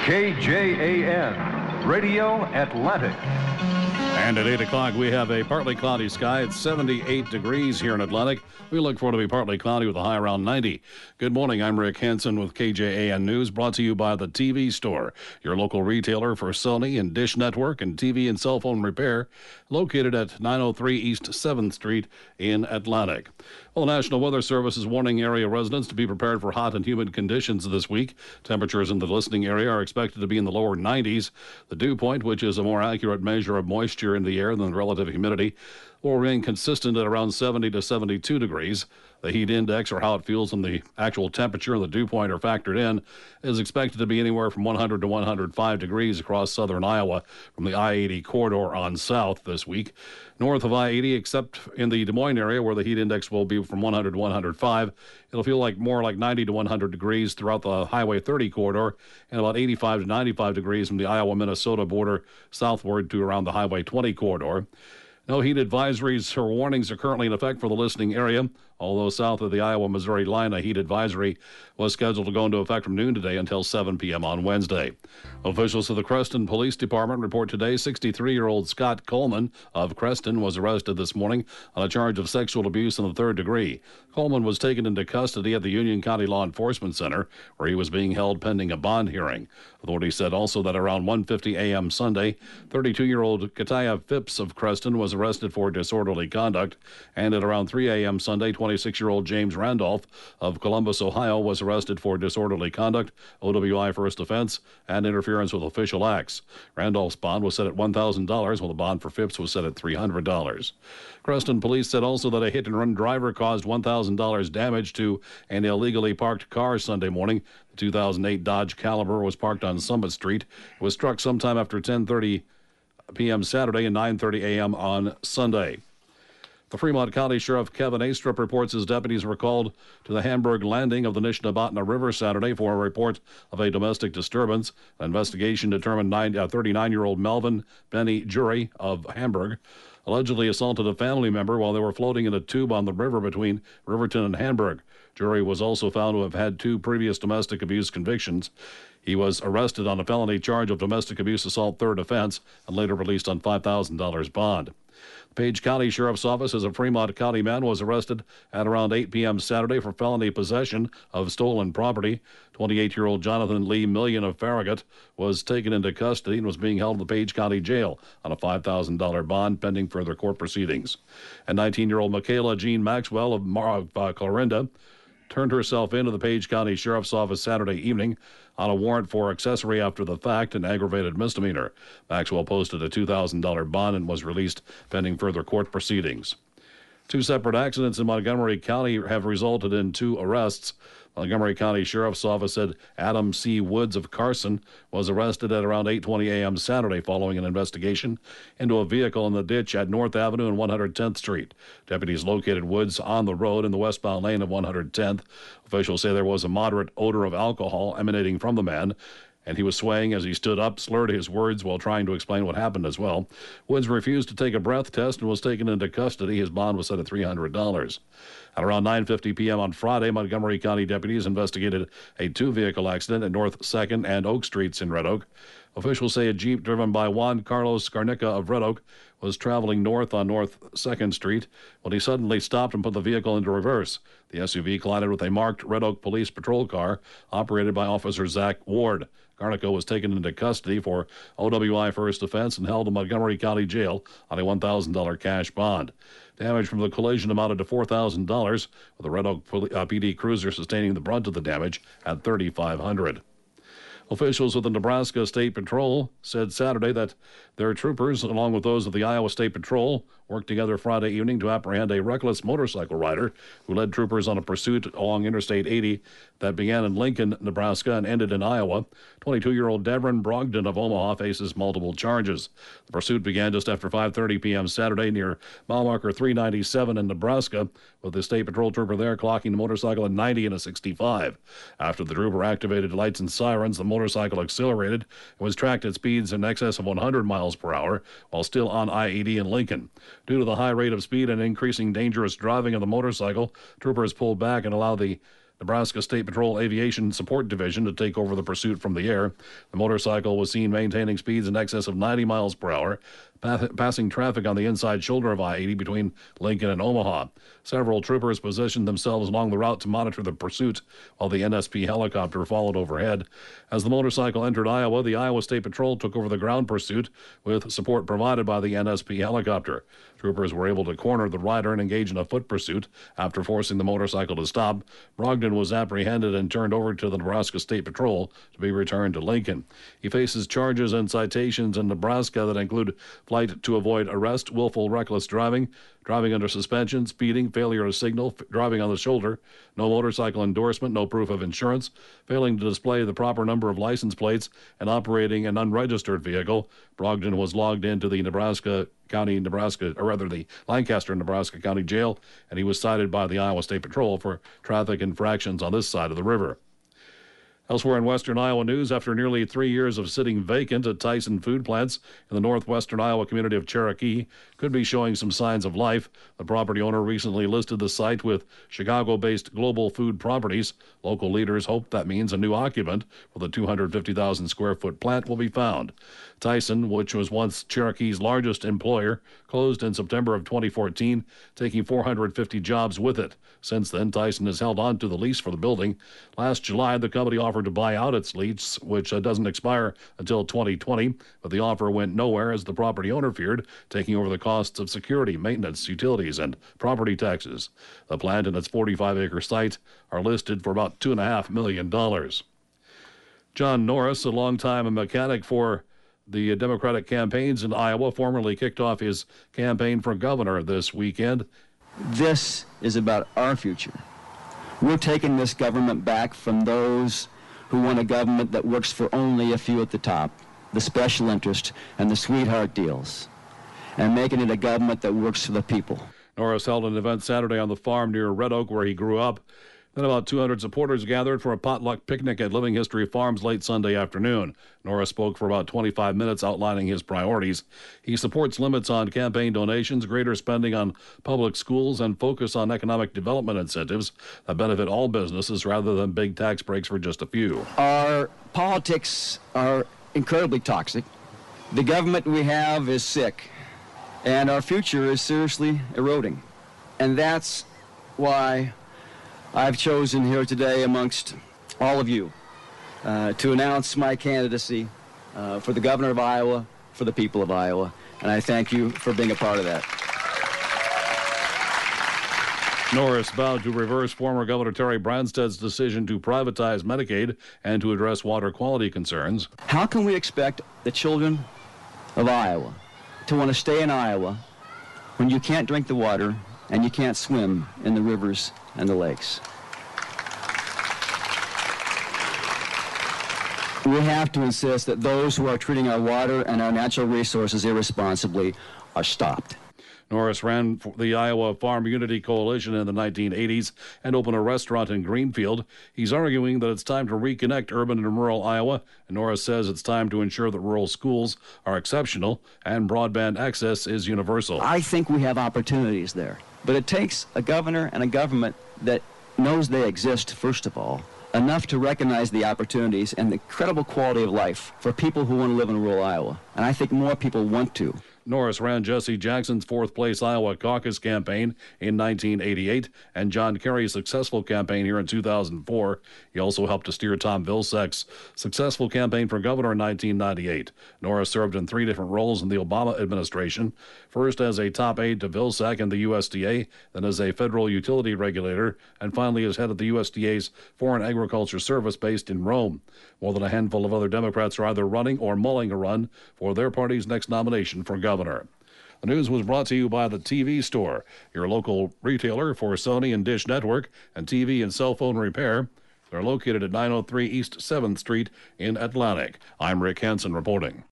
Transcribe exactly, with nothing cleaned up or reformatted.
K J A N, Radio Atlantic. And at eight o'clock, we have a partly cloudy sky. It's seventy-eight degrees here in Atlantic. We look for it to be partly cloudy with a high around ninety. Good morning. I'm Rick Hansen with K J A N News, brought to you by the T V Store, your local retailer for Sony and Dish Network and T V and cell phone repair, located at nine oh three East seventh Street in Atlantic. Well, the National Weather Service is warning area residents to be prepared for hot and humid conditions this week. Temperatures in the listening area are expected to be in the lower nineties. The dew point, which is a more accurate measure of moisture in the air than the relative humidity, will remain consistent at around seventy to seventy-two degrees. The heat index, or how it feels when the actual temperature and the dew point are factored in, is expected to be anywhere from one hundred to one hundred five degrees across southern Iowa from the I eighty corridor on south this week. North of I eighty, except in the Des Moines area where the heat index will be from one hundred to one hundred five, it'll feel like more like ninety to one hundred degrees throughout the Highway thirty corridor and about eighty-five to ninety-five degrees from the Iowa-Minnesota border southward to around the Highway twenty corridor. No heat advisories or warnings are currently in effect for the listening area, although south of the Iowa-Missouri line, a heat advisory was scheduled to go into effect from noon today until seven p.m. on Wednesday. Officials of the Creston Police Department report today sixty-three-year-old Scott Coleman of Creston was arrested this morning on a charge of sexual abuse in the third degree. Coleman was taken into custody at the Union County Law Enforcement Center, where he was being held pending a bond hearing. Authorities said also that around one fifty a.m. Sunday, thirty-two-year-old Kataya Phipps of Creston was arrested for disorderly conduct, and at around three a.m. Sunday, twenty-six-year-old James Randolph of Columbus, Ohio, was arrested for disorderly conduct, O W I first offense, and interference with official acts. Randolph's bond was set at one thousand dollars, while the bond for Phipps was set at three hundred dollars. Creston police said also that a hit-and-run driver caused one thousand dollars damage to an illegally parked car Sunday morning. The two thousand eight Dodge Caliber was parked on Summit Street. It was struck sometime after ten thirty p.m. Saturday and nine thirty a.m. on Sunday. The Fremont County Sheriff Kevin Astrup reports his deputies were called to the Hamburg landing of the Nishnabotna River Saturday for a report of a domestic disturbance. An investigation determined thirty-nine-year-old Melvin Benny Jury of Hamburg allegedly assaulted a family member while they were floating in a tube on the river between Riverton and Hamburg. Jury was also found to have had two previous domestic abuse convictions. He was arrested on a felony charge of domestic abuse assault third offense and later released on five thousand dollars bond. The Page County Sheriff's Office says a Fremont County man was arrested at around eight p.m. Saturday for felony possession of stolen property. twenty-eight-year-old Jonathan Lee Million of Farragut was taken into custody and was being held in the Page County Jail on a five thousand dollars bond pending further court proceedings. And nineteen-year-old Michaela Jean Maxwell of Mar- uh, Clarinda turned herself into the Page County Sheriff's Office Saturday evening on a warrant for accessory after the fact and aggravated misdemeanor. Maxwell posted a two thousand dollars bond and was released pending further court proceedings. Two separate accidents in Montgomery County have resulted in two arrests. Montgomery County Sheriff's Office said Adam C. Woods of Carson was arrested at around eight twenty a.m. Saturday following an investigation into a vehicle in the ditch at North Avenue and one hundred tenth Street. Deputies located Woods on the road in the westbound lane of one hundred tenth. Officials say there was a moderate odor of alcohol emanating from the man, and he was swaying as he stood up, slurred his words while trying to explain what happened as well. Woods refused to take a breath test and was taken into custody. His bond was set at three hundred dollars. At around nine fifty p.m. on Friday, Montgomery County deputies investigated a two-vehicle accident at North second and Oak Streets in Red Oak. Officials say a Jeep driven by Juan Carlos Scarnica of Red Oak was traveling north on North second Street when he suddenly stopped and put the vehicle into reverse. The S U V collided with a marked Red Oak Police Patrol car operated by Officer Zach Ward. Garnico was taken into custody for O W I first offense and held in Montgomery County Jail on a one thousand dollars cash bond. Damage from the collision amounted to four thousand dollars, with the Red Oak P D cruiser sustaining the brunt of the damage at three thousand five hundred dollars. Officials with the Nebraska State Patrol said Saturday that their troopers, along with those of the Iowa State Patrol, worked together Friday evening to apprehend a reckless motorcycle rider who led troopers on a pursuit along Interstate eighty that began in Lincoln, Nebraska, and ended in Iowa. twenty-two-year-old Devin Brogdon of Omaha faces multiple charges. The pursuit began just after five thirty p.m. Saturday near mile marker three ninety-seven in Nebraska, with the State Patrol trooper there clocking the motorcycle at ninety and a sixty-five. After the trooper activated lights and sirens, the motorcycle accelerated and was tracked at speeds in excess of one hundred miles per hour while still on I eighty in Lincoln. Due to the high rate of speed and increasing dangerous driving of the motorcycle, troopers pulled back and allowed the Nebraska State Patrol Aviation Support Division to take over the pursuit from the air. The motorcycle was seen maintaining speeds in excess of ninety miles per hour, passing traffic on the inside shoulder of I eighty between Lincoln and Omaha. Several troopers positioned themselves along the route to monitor the pursuit, while the N S P helicopter followed overhead. As the motorcycle entered Iowa, the Iowa State Patrol took over the ground pursuit with support provided by the N S P helicopter. Troopers were able to corner the rider and engage in a foot pursuit after forcing the motorcycle to stop. Brogdon was apprehended and turned over to the Nebraska State Patrol to be returned to Lincoln. He faces charges and citations in Nebraska that include flight to avoid arrest, willful reckless driving, driving under suspension, speeding, failure to signal, f- driving on the shoulder, no motorcycle endorsement, no proof of insurance, failing to display the proper number of license plates, and operating an unregistered vehicle. Brogdon was logged into the Nebraska County, Nebraska, or rather the Lancaster, Nebraska County Jail, and he was cited by the Iowa State Patrol for traffic infractions on this side of the river. Elsewhere in western Iowa news, after nearly three years of sitting vacant, a Tyson food plants in the northwestern Iowa community of Cherokee could be showing some signs of life. The property owner recently listed the site with Chicago-based Global Food Properties. Local leaders hope that means a new occupant for the two hundred fifty thousand square foot plant will be found. Tyson, which was once Cherokee's largest employer, closed in September of twenty fourteen, taking four hundred fifty jobs with it. Since then, Tyson has held on to the lease for the building. Last July, the company offered to buy out its lease, which uh, doesn't expire until twenty twenty, but the offer went nowhere as the property owner feared taking over the costs of security, maintenance, utilities, and property taxes. The plant and its forty-five acre site are listed for about two point five million dollars. John Norris, a longtime mechanic for the Democratic campaigns in Iowa, formerly kicked off his campaign for governor this weekend. This is about our future. We're taking this government back from those who want a government that works for only a few at the top, the special interest and the sweetheart deals, and making it a government that works for the people. Norris held an event Saturday on the farm near Red Oak where he grew up. Then about two hundred supporters gathered for a potluck picnic at Living History Farms late Sunday afternoon. Norris spoke for about twenty-five minutes outlining his priorities. He supports limits on campaign donations, greater spending on public schools, and focus on economic development incentives that benefit all businesses rather than big tax breaks for just a few. Our politics are incredibly toxic. The government we have is sick, and our future is seriously eroding. And that's why I've chosen here today amongst all of you uh, to announce my candidacy uh, for the governor of Iowa, for the people of Iowa, and I thank you for being a part of that. Norris vowed to reverse former Governor Terry Branstad's decision to privatize Medicaid and to address water quality concerns. How can we expect the children of Iowa to want to stay in Iowa when you can't drink the water and you can't swim in the rivers and the lakes? We have to insist that those who are treating our water and our natural resources irresponsibly are stopped. Norris ran for the Iowa Farm Unity Coalition in the nineteen eighties and opened a restaurant in Greenfield. He's arguing that it's time to reconnect urban and rural Iowa, and Norris says it's time to ensure that rural schools are exceptional and broadband access is universal. I think we have opportunities there, but it takes a governor and a government that knows they exist, first of all, enough to recognize the opportunities and the incredible quality of life for people who want to live in rural Iowa. And I think more people want to. Norris ran Jesse Jackson's fourth-place Iowa caucus campaign in nineteen eighty-eight and John Kerry's successful campaign here in two thousand four. He also helped to steer Tom Vilsack's successful campaign for governor in nineteen ninety-eight. Norris served in three different roles in the Obama administration, first as a top aide to Vilsack in the U S D A, then as a federal utility regulator, and finally as head of the U S D A's Foreign Agriculture Service based in Rome. More than a handful of other Democrats are either running or mulling a run for their party's next nomination for governor. The news was brought to you by the T V Store, your local retailer for Sony and Dish Network and T V and cell phone repair. They're located at nine oh three East seventh Street in Atlantic. I'm Rick Hansen reporting.